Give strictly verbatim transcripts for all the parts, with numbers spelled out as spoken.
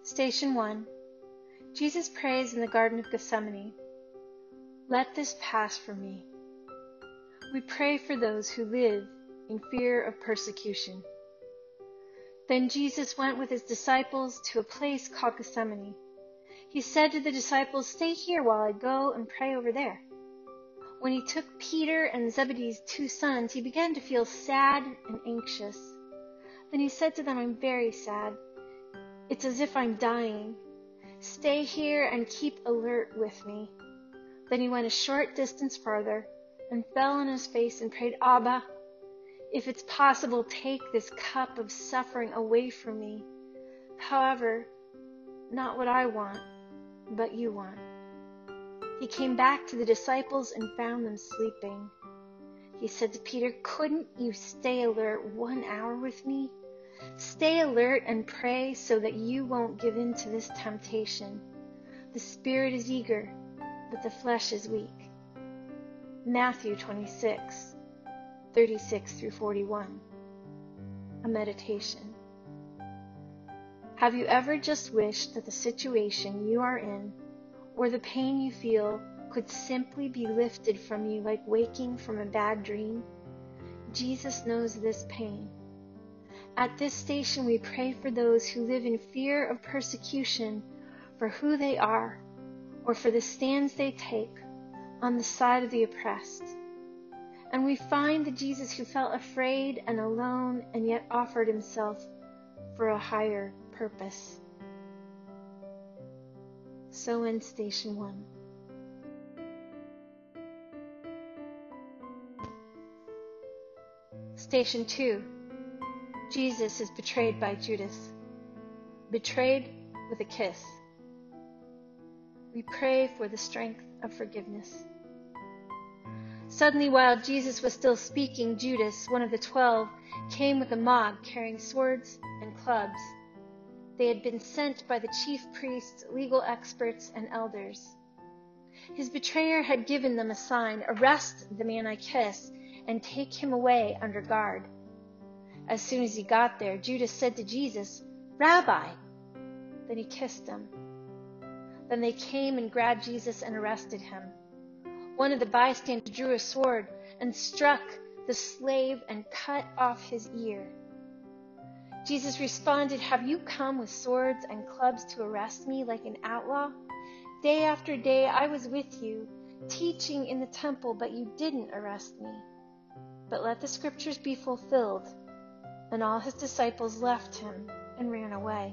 Station one. Jesus prays in the Garden of Gethsemane. Let this pass from me. We pray for those who live in fear of persecution. Then Jesus went with his disciples to a place called Gethsemane. He said to the disciples, "Stay here while I go and pray over there." When he took Peter and Zebedee's two sons, he began to feel sad and anxious. Then he said to them, "I'm very sad. It's as if I'm dying. Stay here and keep alert with me." Then he went a short distance farther and fell on his face and prayed, "Abba, if it's possible, take this cup of suffering away from me. However, not what I want, but you want." He came back to the disciples and found them sleeping. He said to Peter, "Couldn't you stay alert one hour with me? Stay alert and pray so that you won't give in to this temptation. The spirit is eager, but the flesh is weak." Matthew twenty-six, thirty-six through forty-one. A meditation. Have you ever just wished that the situation you are in or the pain you feel could simply be lifted from you like waking from a bad dream? Jesus knows this pain. At this station, we pray for those who live in fear of persecution for who they are or for the stands they take on the side of the oppressed. And we find the Jesus who felt afraid and alone and yet offered himself for a higher purpose. So ends Station one. Station two. Jesus is betrayed by Judas. Betrayed with a kiss. We pray for the strength of forgiveness. Suddenly, while Jesus was still speaking, Judas, one of the twelve, came with a mob carrying swords and clubs. They had been sent by the chief priests, legal experts, and elders. His betrayer had given them a sign, "Arrest the man I kiss and take him away under guard." As soon as he got there, Judas said to Jesus, "Rabbi." Then he kissed him. Then they came and grabbed Jesus and arrested him. One of the bystanders drew a sword and struck the slave and cut off his ear. Jesus responded, "Have you come with swords and clubs to arrest me like an outlaw? Day after day I was with you, teaching in the temple, but you didn't arrest me. But let the scriptures be fulfilled." And all his disciples left him and ran away.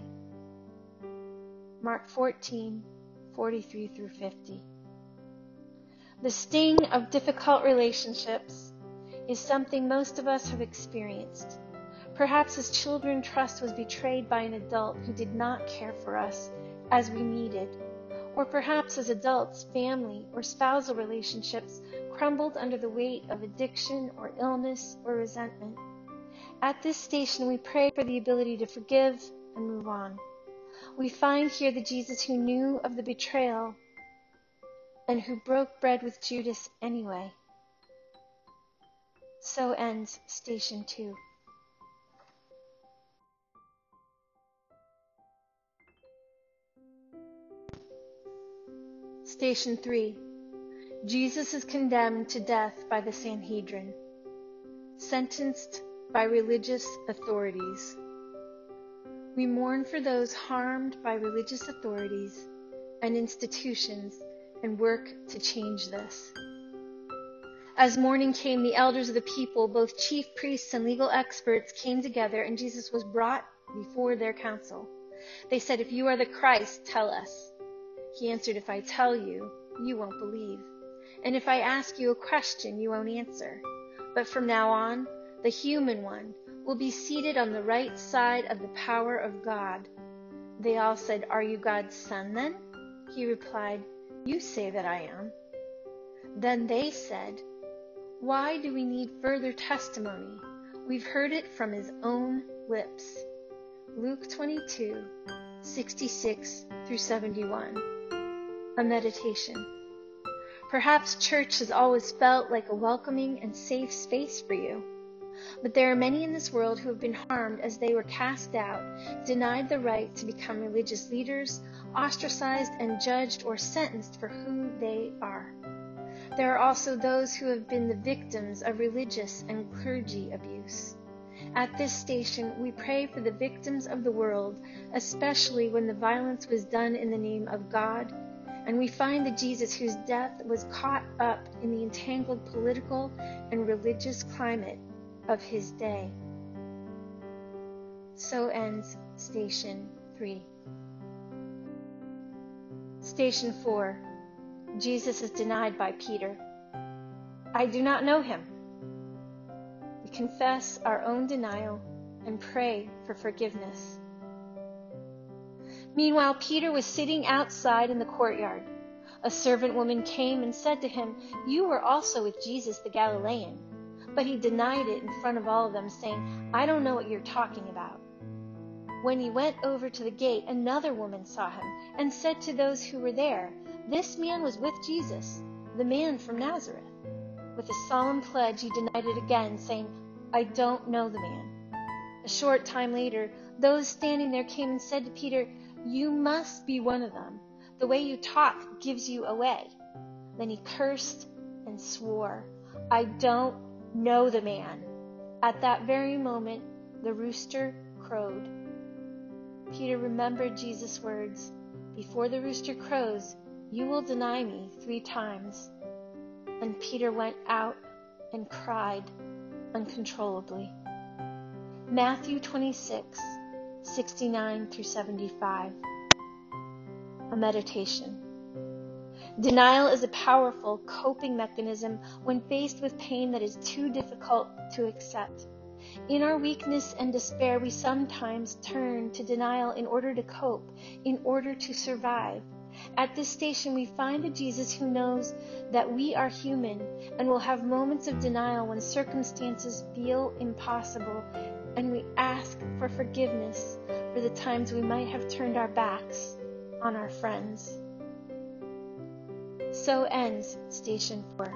Mark fourteen, forty-three through fifty. The sting of difficult relationships is something most of us have experienced. Perhaps as children, trust was betrayed by an adult who did not care for us as we needed. Or perhaps as adults, family or spousal relationships crumbled under the weight of addiction or illness or resentment. At this station, we pray for the ability to forgive and move on. We find here the Jesus who knew of the betrayal and who broke bread with Judas anyway. So ends Station two. Station three. Jesus is condemned to death by the Sanhedrin, sentenced by religious authorities. We mourn for those harmed by religious authorities and institutions and work to change this. As morning came, the elders of the people, both chief priests and legal experts, came together, and Jesus was brought before their council. They said, "If you are the Christ, tell us." He answered, "If I tell you, you won't believe. And if I ask you a question, you won't answer. But from now on, the human one will be seated on the right side of the power of God." They all said, "Are you God's son then?" He replied, "You say that I am." Then they said, "Why do we need further testimony? We've heard it from his own lips." Luke twenty-two, sixty-six through seventy-one. A meditation. Perhaps church has always felt like a welcoming and safe space for you. But there are many in this world who have been harmed as they were cast out, denied the right to become religious leaders, ostracized and judged or sentenced for who they are. There are also those who have been the victims of religious and clergy abuse. At this station, we pray for the victims of the world, especially when the violence was done in the name of God, and we find the Jesus whose death was caught up in the entangled political and religious climate of his day. So ends Station three. Station four. Jesus is denied by Peter. I do not know him. We confess our own denial and pray for forgiveness. Meanwhile, Peter was sitting outside in the courtyard. A servant woman came and said to him, "You were also with Jesus the Galilean." But he denied it in front of all of them, saying, "I don't know what you're talking about." When he went over to the gate, another woman saw him and said to those who were there, "This man was with Jesus, the man from Nazareth." With a solemn pledge, he denied it again, saying, "I don't know the man." A short time later, those standing there came and said to Peter, "You must be one of them. The way you talk gives you away." Then he cursed and swore, "I don't know the man." At that very moment, the rooster crowed. Peter remembered Jesus' words, "Before the rooster crows, you will deny me three times." And Peter went out and cried uncontrollably. Matthew twenty-six, sixty-nine through seventy-five. A meditation. Denial is a powerful coping mechanism when faced with pain that is too difficult to accept. In our weakness and despair, we sometimes turn to denial in order to cope, in order to survive. At this station, we find a Jesus who knows that we are human and will have moments of denial when circumstances feel impossible, and we ask for forgiveness for the times we might have turned our backs on our friends. So ends Station four.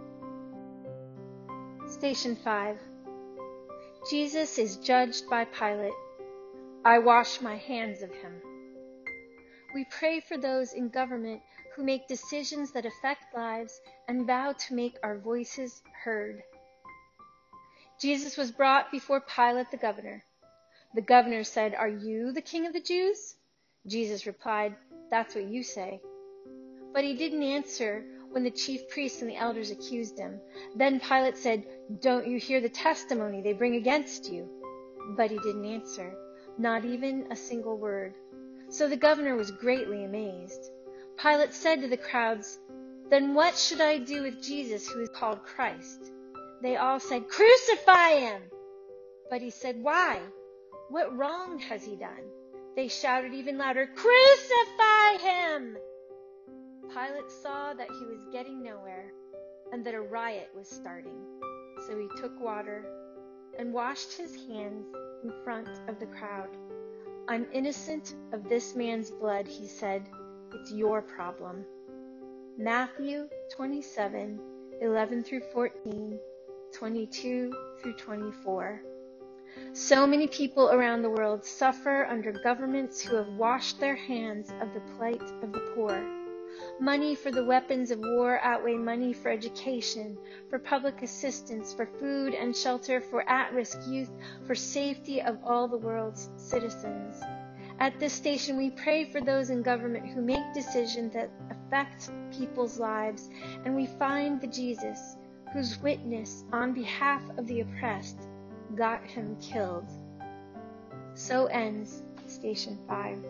Station five. Jesus is judged by Pilate. I wash my hands of him. We pray for those in government who make decisions that affect lives and vow to make our voices heard. Jesus was brought before Pilate the governor. The governor said, "Are you the king of the Jews?" Jesus replied, "That's what you say." But he didn't answer when the chief priests and the elders accused him. Then Pilate said, "Don't you hear the testimony they bring against you?" But he didn't answer, not even a single word. So the governor was greatly amazed. Pilate said to the crowds, "Then what should I do with Jesus who is called Christ?" They all said, "Crucify him!" But he said, "Why? What wrong has he done?" They shouted even louder, "Crucify him!" Pilate saw that he was getting nowhere and that a riot was starting. So he took water and washed his hands in front of the crowd. "I'm innocent of this man's blood," he said. "It's your problem." Matthew twenty-seven, eleven through fourteen, twenty-two through twenty-four. So many people around the world suffer under governments who have washed their hands of the plight of the poor. Money for the weapons of war outweigh money for education, for public assistance, for food and shelter, for at-risk youth, for safety of all the world's citizens. At this station, we pray for those in government who make decisions that affect people's lives, and we find the Jesus whose witness on behalf of the oppressed got him killed. So ends Station five.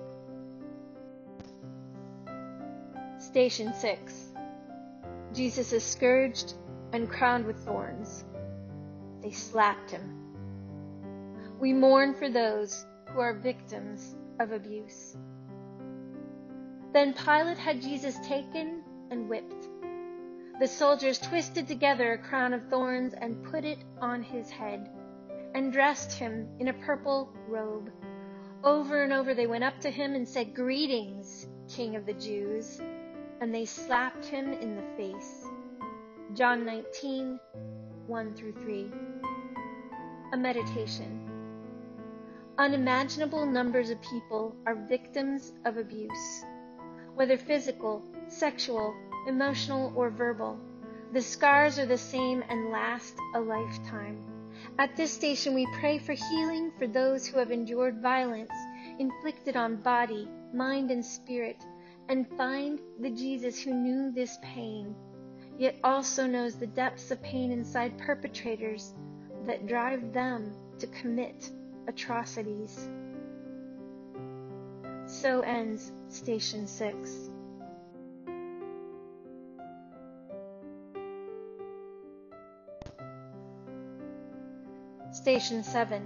Station six. Jesus is scourged and crowned with thorns. They slapped him. We mourn for those who are victims of abuse. Then Pilate had Jesus taken and whipped. The soldiers twisted together a crown of thorns and put it on his head, and dressed him in a purple robe. Over and over they went up to him and said, "Greetings, King of the Jews." And they slapped him in the face. John nineteen, one through three. A meditation. Unimaginable numbers of people are victims of abuse, whether physical, sexual, emotional, or verbal. The scars are the same and last a lifetime. At this station, we pray for healing for those who have endured violence inflicted on body, mind, and spirit, and find the Jesus who knew this pain, yet also knows the depths of pain inside perpetrators that drive them to commit atrocities. So ends Station six. Station seven.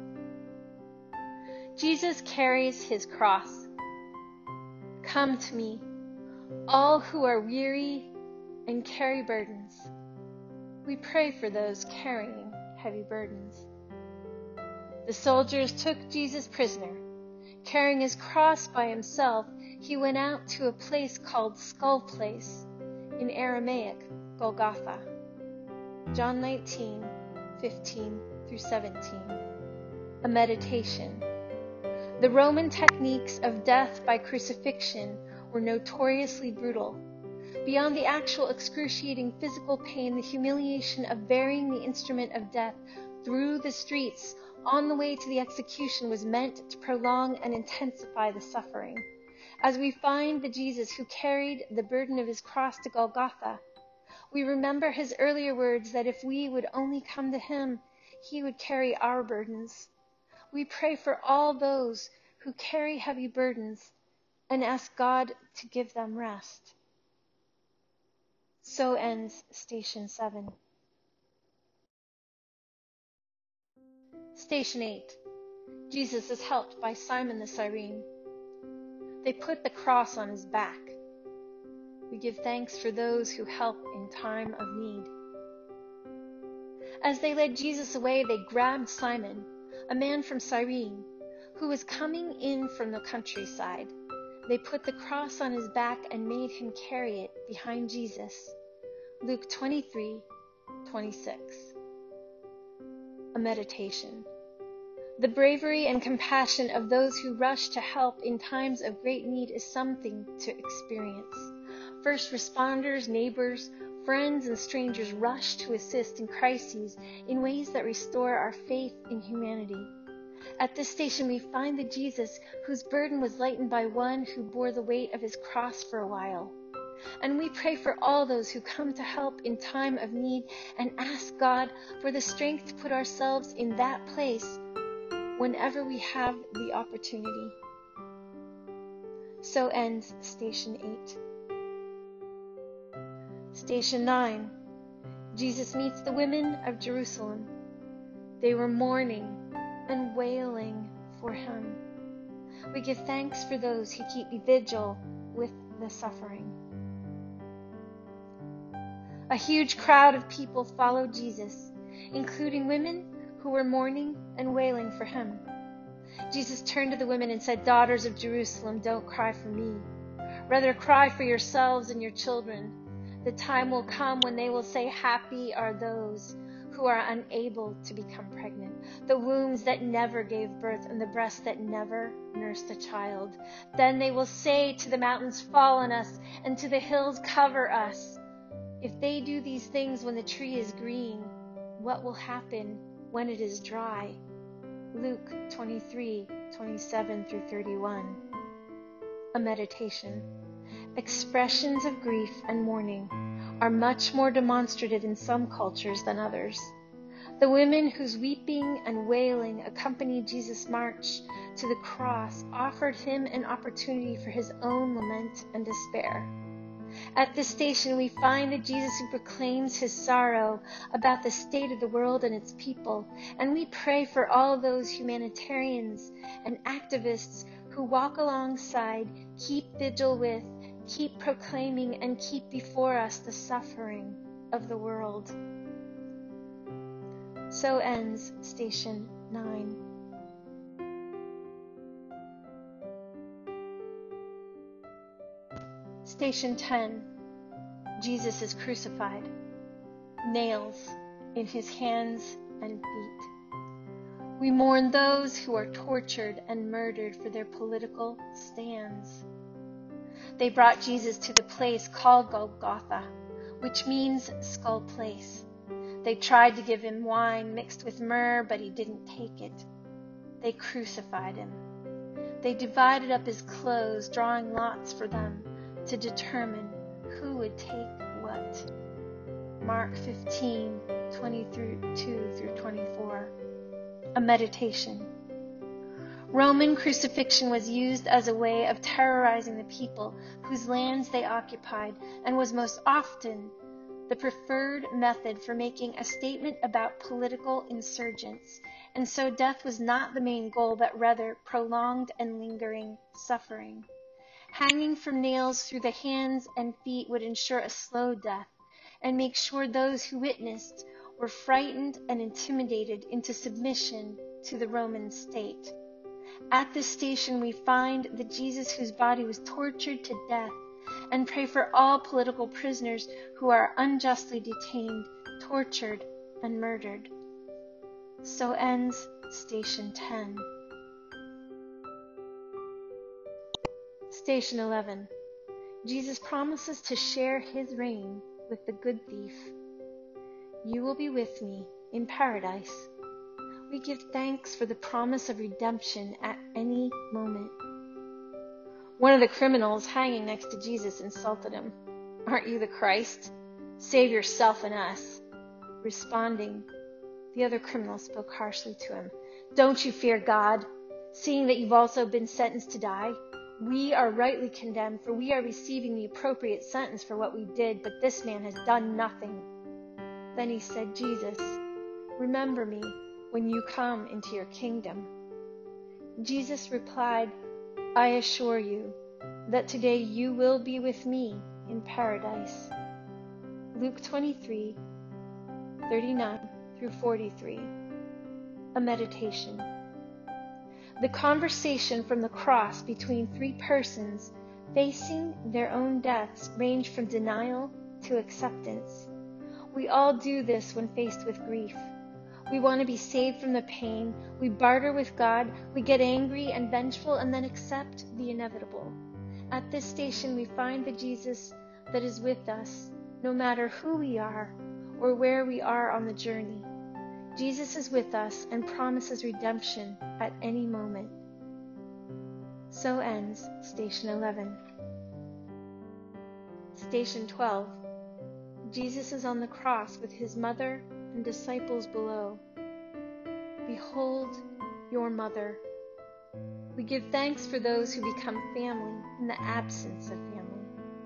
Jesus carries his cross. Come to me, all who are weary and carry burdens. We pray for those carrying heavy burdens. The soldiers took Jesus prisoner. Carrying his cross by himself, he went out to a place called Skull Place, in Aramaic, Golgotha. John nineteen, fifteen through seventeen. A meditation. The Roman techniques of death by crucifixion were notoriously brutal. Beyond the actual excruciating physical pain, the humiliation of bearing the instrument of death through the streets on the way to the execution was meant to prolong and intensify the suffering. As we find the Jesus who carried the burden of his cross to Golgotha, we remember his earlier words that if we would only come to him, he would carry our burdens. We pray for all those who carry heavy burdens and ask God to give them rest. So ends Station seven. Station eight. Jesus is helped by Simon the Cyrene. They put the cross on his back. We give thanks for those who help in time of need. As they led Jesus away, they grabbed Simon, a man from Cyrene, who was coming in from the countryside. They put the cross on his back and made him carry it behind Jesus. Luke twenty-three, twenty-six. A meditation. The bravery and compassion of those who rush to help in times of great need is something to experience. First responders, neighbors, friends, and strangers rush to assist in crises in ways that restore our faith in humanity. At this station, we find the Jesus whose burden was lightened by one who bore the weight of his cross for a while. And we pray for all those who come to help in time of need and ask God for the strength to put ourselves in that place whenever we have the opportunity. So ends Station eight. Station nine. Jesus meets the women of Jerusalem. They were mourning and wailing for him. We give thanks for those who keep vigil with the suffering. A huge crowd of people followed Jesus, including women who were mourning and wailing for him. Jesus turned to the women and said, "Daughters of Jerusalem, don't cry for me. Rather cry for yourselves and your children. The time will come when they will say, 'Happy are those who are unable to become pregnant, the wombs that never gave birth, and the breasts that never nursed a child.' Then they will say to the mountains, 'Fall on us,' and to the hills, 'Cover us.' If they do these things when the tree is green, what will happen when it is dry?" Luke twenty-three, twenty-seven through thirty-one. A meditation. Expressions of grief and mourning are much more demonstrative in some cultures than others. The women whose weeping and wailing accompanied Jesus' march to the cross offered him an opportunity for his own lament and despair. At this station, we find the Jesus who proclaims his sorrow about the state of the world and its people, and we pray for all those humanitarians and activists who walk alongside, keep vigil with, keep proclaiming, and keep before us the suffering of the world. So ends Station nine. Station ten. Jesus is crucified. Nails in his hands and feet. We mourn those who are tortured and murdered for their political stands. They brought Jesus to the place called Golgotha, which means skull place. They tried to give him wine mixed with myrrh, but he didn't take it. They crucified him. They divided up his clothes, drawing lots for them to determine who would take what. Mark fifteen, twenty-two through twenty-four. A meditation. Roman crucifixion was used as a way of terrorizing the people whose lands they occupied, and was most often the preferred method for making a statement about political insurgents. And so death was not the main goal, but rather prolonged and lingering suffering. Hanging from nails through the hands and feet would ensure a slow death and make sure those who witnessed were frightened and intimidated into submission to the Roman state. At this station we find the Jesus whose body was tortured to death, and pray for all political prisoners who are unjustly detained, tortured, and murdered. So ends Station ten. Station eleven. Jesus promises to share his reign with the good thief. You will be with me in paradise. We give thanks for the promise of redemption at any moment. One of the criminals hanging next to Jesus insulted him. Aren't you the Christ? Save yourself and us. Responding, the other criminal spoke harshly to him. Don't you fear God, seeing that you've also been sentenced to die? We are rightly condemned, for we are receiving the appropriate sentence for what we did, but this man has done nothing. Then he said, Jesus, remember me when you come into your kingdom. Jesus replied, I assure you that today you will be with me in paradise. Luke twenty-three, thirty-nine through forty-three. A meditation. The conversation from the cross between three persons facing their own deaths ranged from denial to acceptance. We all do this when faced with grief. We want to be saved from the pain. We barter with God. We get angry and vengeful and then accept the inevitable. At this station, we find the Jesus that is with us, no matter who we are or where we are on the journey. Jesus is with us and promises redemption at any moment. So ends Station eleven. Station twelve. Jesus is on the cross with his mother and disciples below. Behold your mother. We give thanks for those who become family in the absence of family.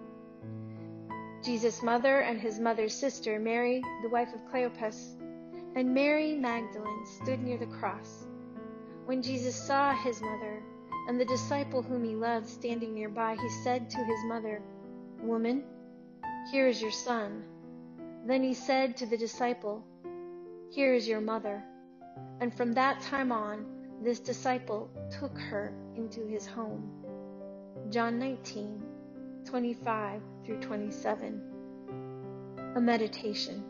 Jesus' mother and his mother's sister, Mary, the wife of Cleopas, and Mary Magdalene stood near the cross. When Jesus saw his mother and the disciple whom he loved standing nearby, he said to his mother, Woman, here is your son. Then he said to the disciple, Here is your mother. And from that time on, this disciple took her into his home. John nineteen, twenty-five through twenty-seven. A meditation.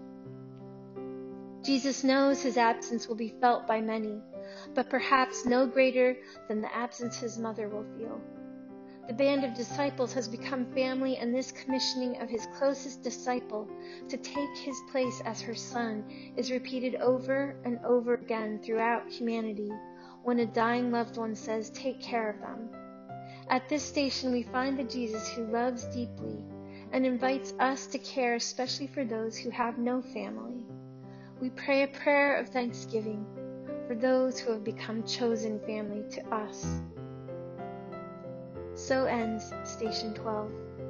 Jesus knows his absence will be felt by many, but perhaps no greater than the absence his mother will feel. The band of disciples has become family, and this commissioning of his closest disciple to take his place as her son is repeated over and over again throughout humanity when a dying loved one says, Take care of them. At this station we find the Jesus who loves deeply and invites us to care, especially for those who have no family. We pray a prayer of thanksgiving for those who have become chosen family to us. So ends Station twelve.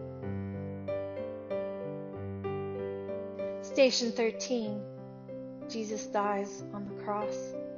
Station thirteen. Jesus dies on the cross.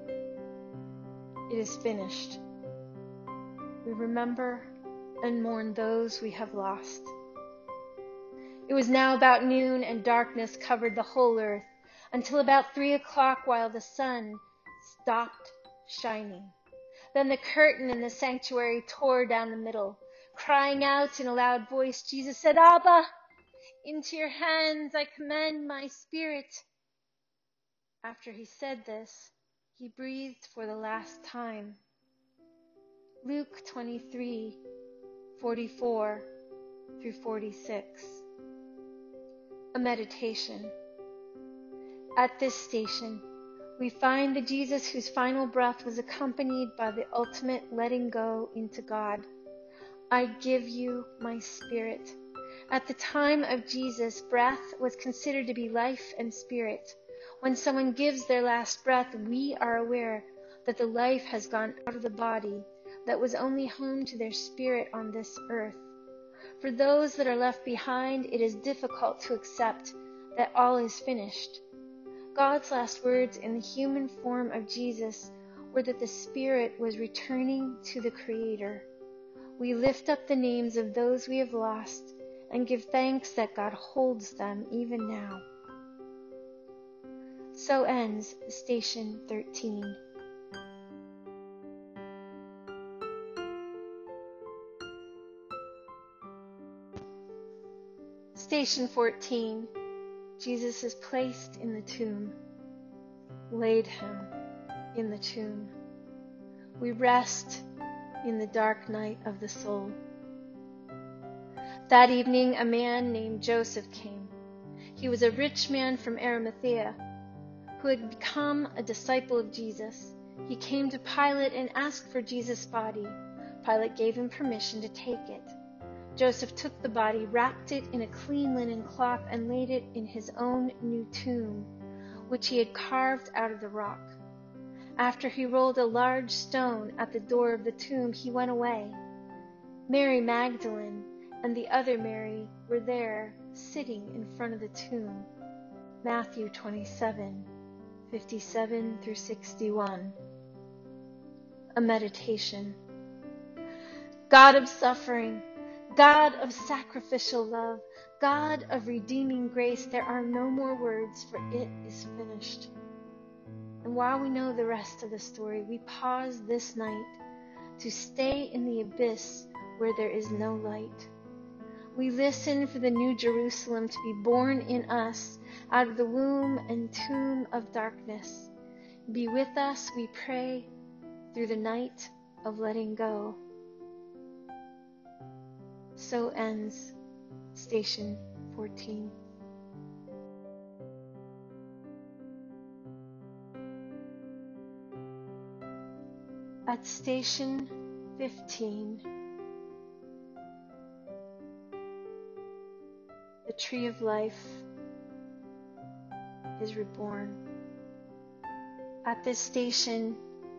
It is finished. We remember and mourn those we have lost. It was now about noon, and darkness covered the whole earth until about three o'clock, while the sun stopped shining. Then the curtain in the sanctuary tore down the middle. Crying out in a loud voice, Jesus said, Abba, into your hands I commend my spirit. After he said this, He breathed for the last time. Luke twenty-three, forty-four through forty-six. A meditation. At this station, we find the Jesus whose final breath was accompanied by the ultimate letting go into God. I give you my spirit. At the time of Jesus, breath was considered to be life and spirit. When someone gives their last breath, we are aware that the life has gone out of the body that was only home to their spirit on this earth. For those that are left behind, it is difficult to accept that all is finished. God's last words in the human form of Jesus were that the Spirit was returning to the Creator. We lift up the names of those we have lost and give thanks that God holds them even now. So ends Station thirteen. Station fourteen. Jesus is placed in the tomb. Laid him in the tomb. We rest in the dark night of the soul. That evening, a man named Joseph came. He was a rich man from Arimathea who had become a disciple of Jesus. He came to Pilate and asked for Jesus' body. Pilate gave him permission to take it. Joseph took the body, wrapped it in a clean linen cloth, and laid it in his own new tomb, which he had carved out of the rock. After he rolled a large stone at the door of the tomb, he went away. Mary Magdalene and the other Mary were there, sitting in front of the tomb. Matthew twenty-seven, fifty-seven through sixty-one. A meditation. God of suffering, God of sacrificial love, God of redeeming grace, there are no more words, for it is finished. And while we know the rest of the story, we pause this night to stay in the abyss where there is no light. We listen for the new Jerusalem to be born in us out of the womb and tomb of darkness. Be with us, we pray, through the night of letting go. So ends Station fourteen. At Station fifteen, the tree of life is reborn. At this station,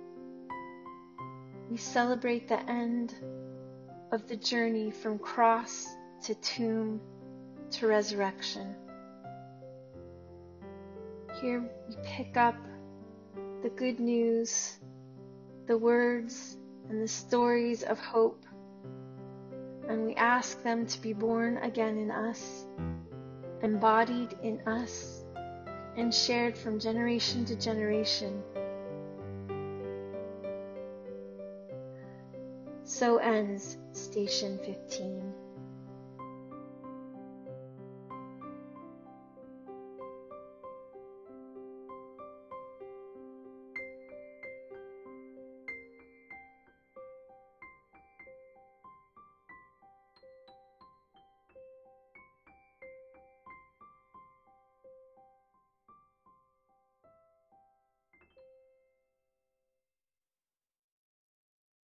we celebrate the end of the journey from cross to tomb to resurrection. Here we pick up the good news, the words and the stories of hope, and we ask them to be born again in us, embodied in us, and shared from generation to generation. So ends Station fifteen.